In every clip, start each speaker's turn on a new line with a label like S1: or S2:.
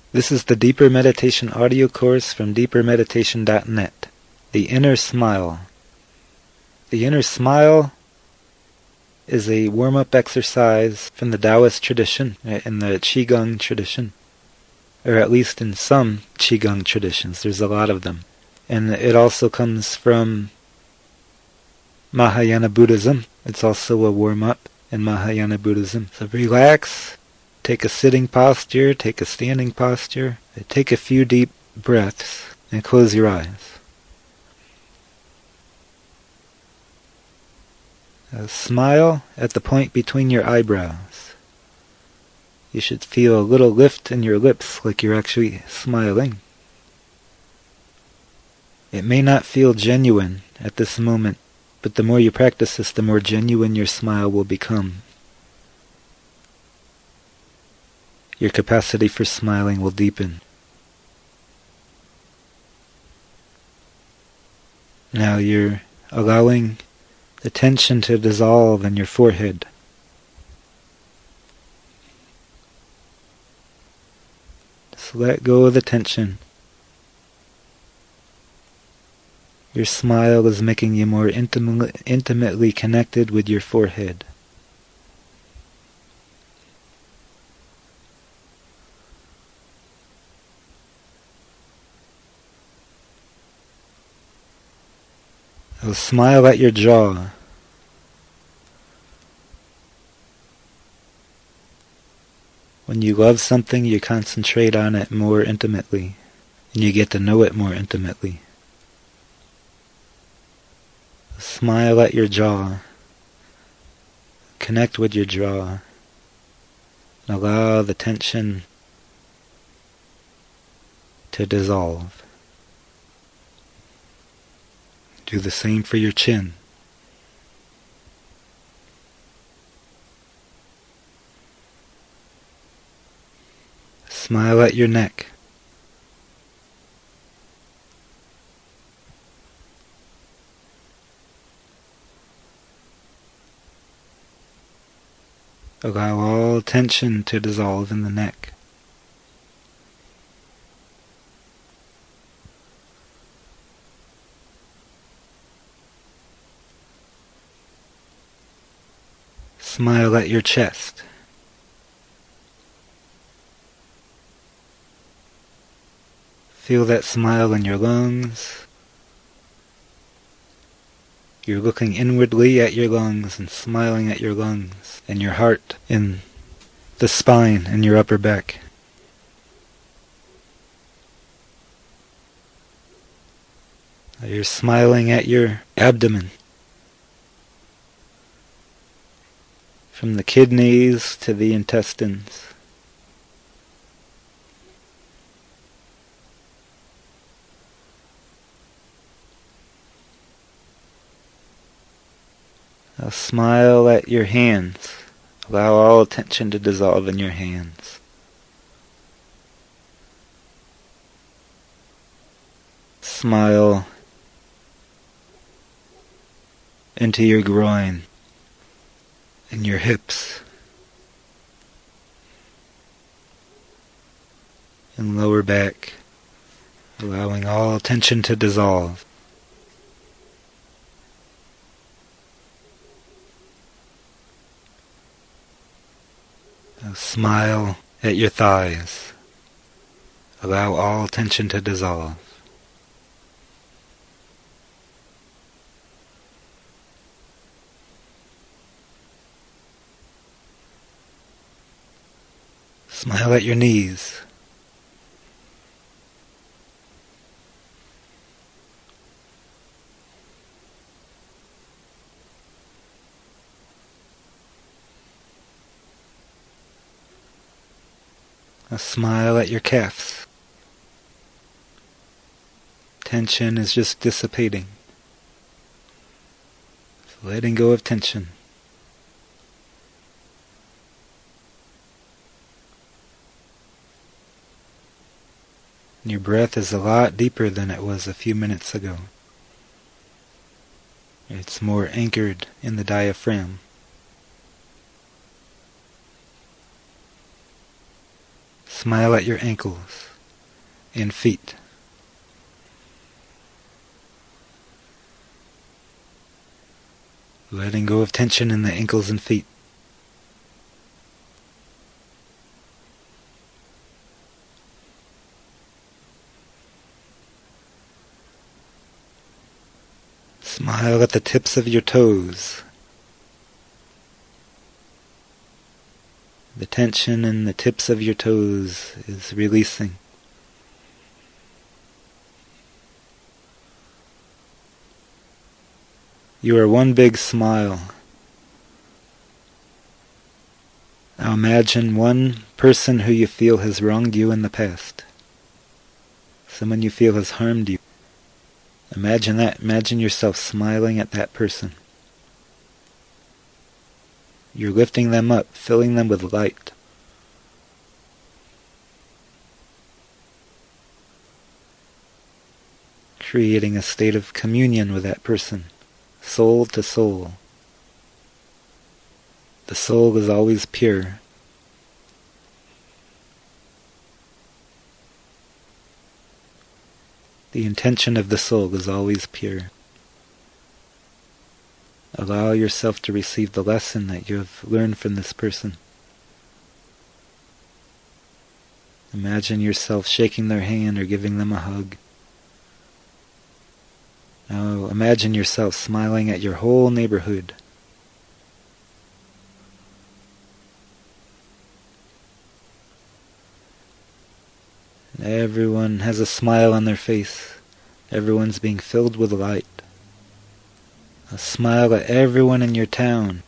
S1: This is the Deeper Meditation audio course from deepermeditation.net. The Inner Smile. The Inner Smile is a warm-up exercise from the Taoist tradition, in the Qigong tradition, or at least in some Qigong traditions. There's a lot of them. And it also comes from Mahayana Buddhism. It's also a warm-up in Mahayana Buddhism. So relax. Take a sitting posture, take a standing posture, take a few deep breaths, and close your eyes. Smile at the point between your eyebrows. You should feel a little lift in your lips like you're actually smiling. It may not feel genuine at this moment, but the more you practice this, the more genuine your smile will become. Your capacity for smiling will deepen. Now you're allowing the tension to dissolve in your forehead. Just let go of the tension. Your smile is making you more intimately connected with your forehead. Smile at your jaw. When you love something, you concentrate on it more intimately, and you get to know it more intimately. Smile at your jaw. Connect with your jaw. And allow the tension to dissolve. Do the same for your chin. Smile at your neck. Allow all tension to dissolve in the neck. Smile at your chest. Feel that smile in your lungs. You're looking inwardly at your lungs and smiling at your lungs and your heart in the spine and your upper back. You're smiling at your abdomen. From the kidneys to the intestines. Now smile at your hands. Allow all tension to dissolve in your hands. Smile into your groin and your hips and lower back, allowing all tension to dissolve. Now smile at your thighs. Allow all tension to dissolve. Smile at your knees. Now smile at your calves. Tension is just dissipating. So letting go of tension. Your breath is a lot deeper than it was a few minutes ago. It's more anchored in the diaphragm. Smile at your ankles and feet. Letting go of tension in the ankles and feet. Smile at the tips of your toes. The tension in the tips of your toes is releasing. You are one big smile. Now imagine one person who you feel has wronged you in the past. Someone you feel has harmed you. Imagine that. Imagine yourself smiling at that person. You're lifting them up, filling them with light. Creating a state of communion with that person, soul to soul. The soul is always pure. The intention of the soul is always pure. Allow yourself to receive the lesson that you have learned from this person. Imagine yourself shaking their hand or giving them a hug. Now imagine yourself smiling at your whole neighborhood. Everyone has a smile on their face. Everyone's being filled with light. A smile at everyone in your town.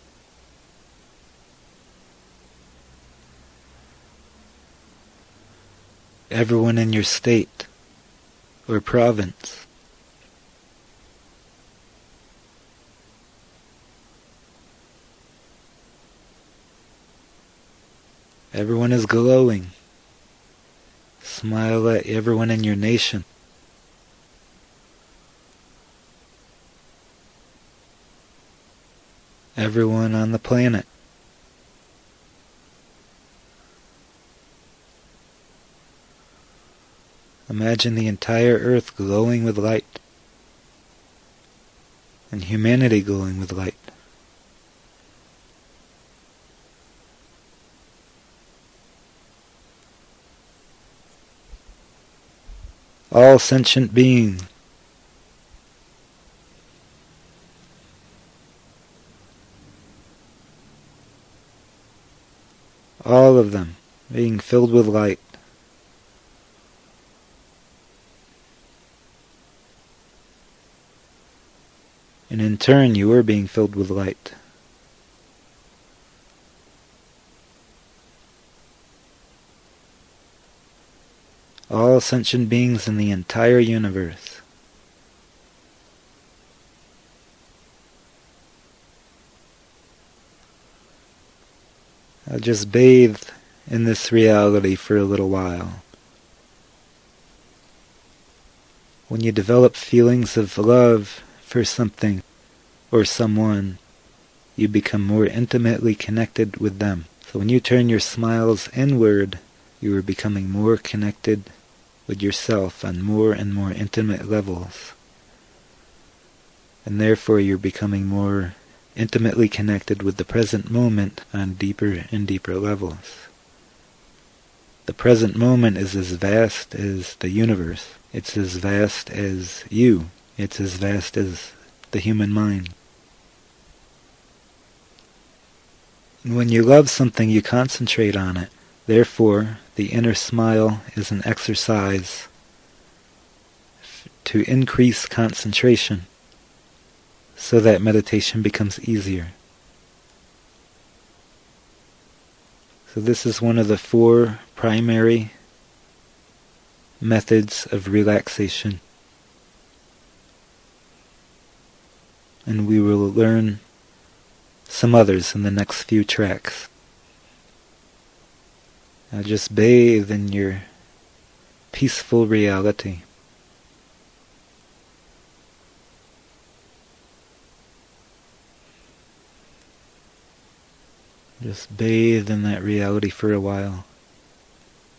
S1: Everyone in your state or province. Everyone is glowing. Smile at everyone in your nation. Everyone on the planet. Imagine the entire earth glowing with light, and humanity glowing with light. All sentient beings, all of them being filled with light. And in turn, you are being filled with light. All sentient beings in the entire universe. I'll just bathe in this reality for a little while. When you develop feelings of love for something or someone, you become more intimately connected with them. So when you turn your smiles inward, you are becoming more connected with yourself on more and more intimate levels. And therefore you're becoming more intimately connected with the present moment on deeper and deeper levels. The present moment is as vast as the universe. It's as vast as you. It's as vast as the human mind. And when you love something, you concentrate on it. Therefore, the inner smile is an exercise to increase concentration so that meditation becomes easier. So this is one of the 4 primary methods of relaxation. And we will learn some others in the next few tracks. Now just bathe in your peaceful reality. Just bathe in that reality for a while.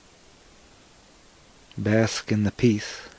S1: Bask in the peace.